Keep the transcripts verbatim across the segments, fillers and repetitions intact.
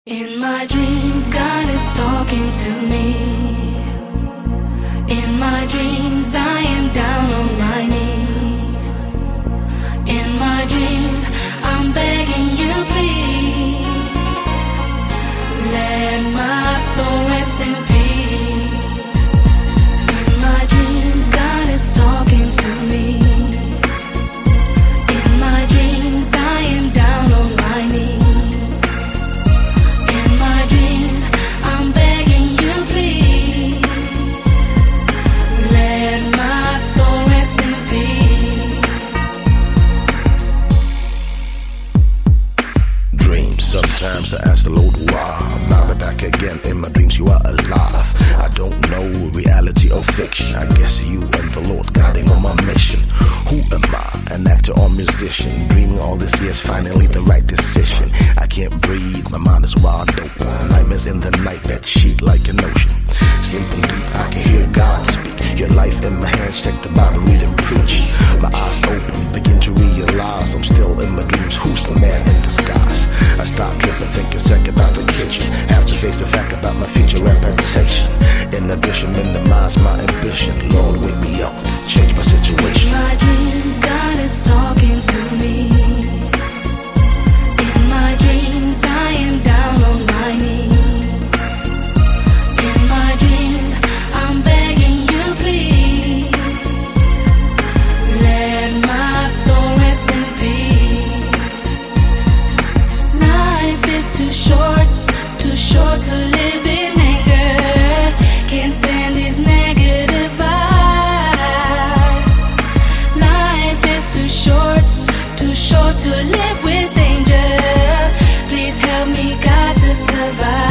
In my dreams, God is talking to me. In my dreams, I am down on my knees. In my dreams, I'm begging you, please, let my soul rest in peace. In my dreams, God is talking to me. In my dreams, I am down on my knees. Sometimes I ask the Lord why. Now we're back again in my dreams, you are alive. I don't know reality or fiction. I guess you and the Lord guiding on my mission. Who am I? An actor or musician? Dreaming all this year's finally the right decision. I can't breathe, my mind is wide open. Nightmares in the night that sheet like an ocean. Sleeping deep, I can hear God speak. Your life in my hands, check the Bible, read and preach. My eyes open, begin to realize I'm still in my dreams. Who's the man in disguise? I stop tripping, think a second about the kitchen. Have to face the fact about my future reputation. In addition, minimize my ambition. Lord, wake me up, change my situation. In my dreams, God is talking to me. In my dreams, I am down on my knees. In my dreams, I'm begging you, please, let my soul rest in peace. Life is too short, too short to live in anger. Can't stand these negative vibes. Life is too short, too short to live with danger. Please help me, God, to survive.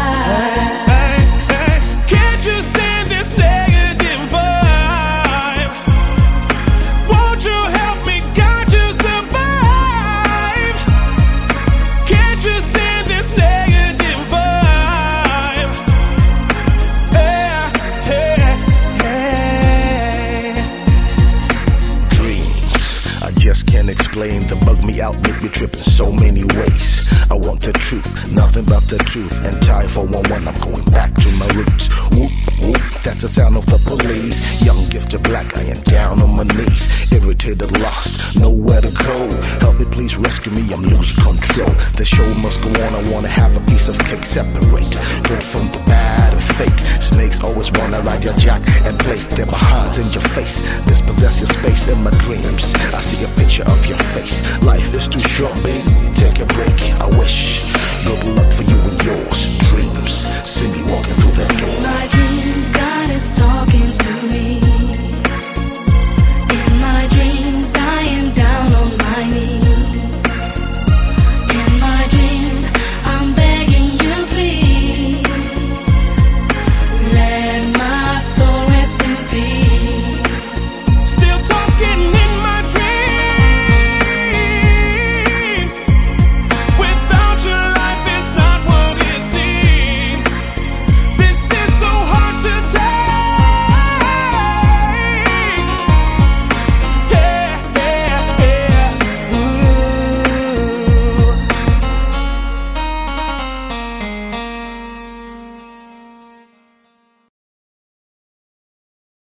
Just can't explain the bug me out, make me trip in so many ways. I want the truth, nothing but the truth. And time for one one, I'm going back to my roots. Whoop, whoop, that's the sound of the police. Young gifted black, I am down on my knees. Irritated, lost, nowhere to go. Help me, please rescue me, I'm losing control. The show must go on, I wanna have a piece of cake. Separate good from the bad and fake. Snakes always wanna ride your jack and place their behinds in your face. Dispossess your space in my dreams. I see a picture of your face. Life is too short, baby, take a break. I wish good luck for you.